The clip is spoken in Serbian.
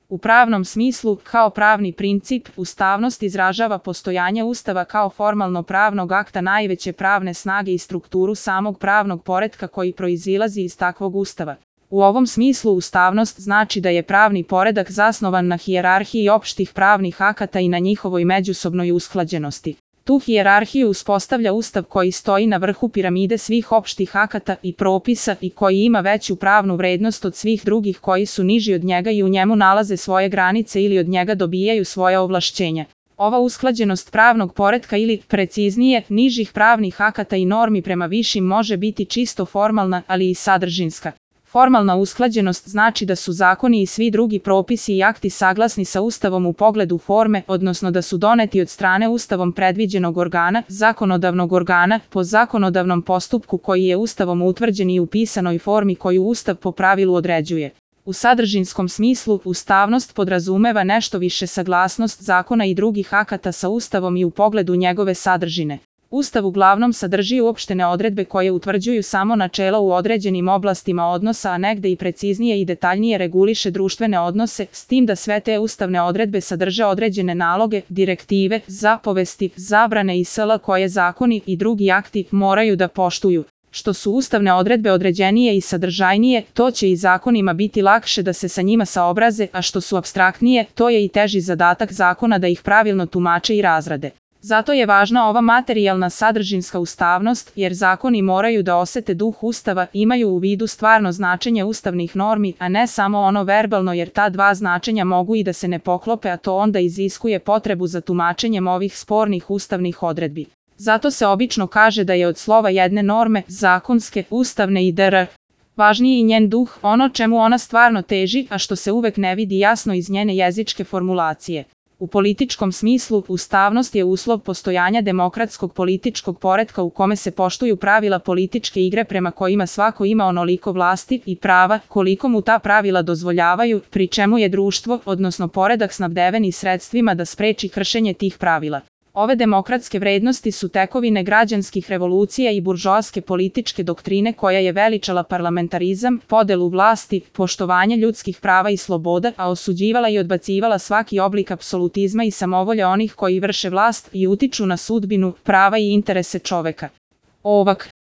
U pravnom smislu, kao pravni princip, ustavnost izražava postojanje Ustava kao formalno pravnog akta najveće pravne snage i strukturu samog pravnog poretka koji proizilazi iz takvog Ustava. U ovom smislu ustavnost znači da je pravni poredak zasnovan na hijerarhiji opštih pravnih akata i na njihovoj međusobnoj usklađenosti. Tu hijerarhiju uspostavlja Ustav koji stoji na vrhu piramide svih opštih akata i propisa i koji ima veću pravnu vrednost od svih drugih koji su niži od njega i u njemu nalaze svoje granice ili od njega dobijaju svoja ovlašćenja. Ova usklađenost pravnog poretka ili, preciznije, nižih pravnih akata i normi prema višim može biti čisto formalna, ali i sadržinska. Formalna usklađenost znači da su zakoni i svi drugi propisi i akti saglasni sa Ustavom u pogledu forme, odnosno da su doneti od strane Ustavom predviđenog organa, zakonodavnog organa, po zakonodavnom postupku koji je Ustavom utvrđen i u pisanoj formi koju Ustav po pravilu određuje. U sadržinskom smislu, ustavnost podrazumeva nešto više saglasnost zakona i drugih akata sa Ustavom i u pogledu njegove sadržine. Ustav uglavnom sadrži uopštene odredbe koje utvrđuju samo načela u određenim oblastima odnosa, a negde i preciznije i detaljnije reguliše društvene odnose, s tim da sve te ustavne odredbe sadrže određene naloge, direktive, zapovesti, zabrane i sl. Koje zakoni i drugi akti moraju da poštuju. Što su ustavne odredbe određenije i sadržajnije, to će i zakonima biti lakše da se sa njima saobraze, a što su apstraktnije, to je i teži zadatak zakona da ih pravilno tumače i razrade. Zato je važna ova materijalna sadržinska ustavnost, jer zakoni moraju da osete duh Ustava, imaju u vidu stvarno značenje ustavnih normi, a ne samo ono verbalno, jer ta dva značenja mogu i da se ne poklope, a to onda iziskuje potrebu za tumačenjem ovih spornih ustavnih odredbi. Zato se obično kaže da je od slova jedne norme, zakonske, ustavne i dr. važniji i njen duh, ono čemu ona stvarno teži, a što se uvek ne vidi jasno iz njene jezičke formulacije. U političkom smislu, ustavnost je uslov postojanja demokratskog političkog poretka u kome se poštuju pravila političke igre prema kojima svako ima onoliko vlasti i prava koliko mu ta pravila dozvoljavaju, pri čemu je društvo, odnosno poredak snabdeven i sredstvima da spreči kršenje tih pravila. Ove demokratske vrednosti su tekovine građanskih revolucija i buržoaske političke doktrine koja je veličala parlamentarizam, podelu vlasti, poštovanje ljudskih prava i sloboda, a osuđivala i odbacivala svaki oblik apsolutizma i samovolje onih koji vrše vlast i utiču na sudbinu, prava i interese čoveka. Ovak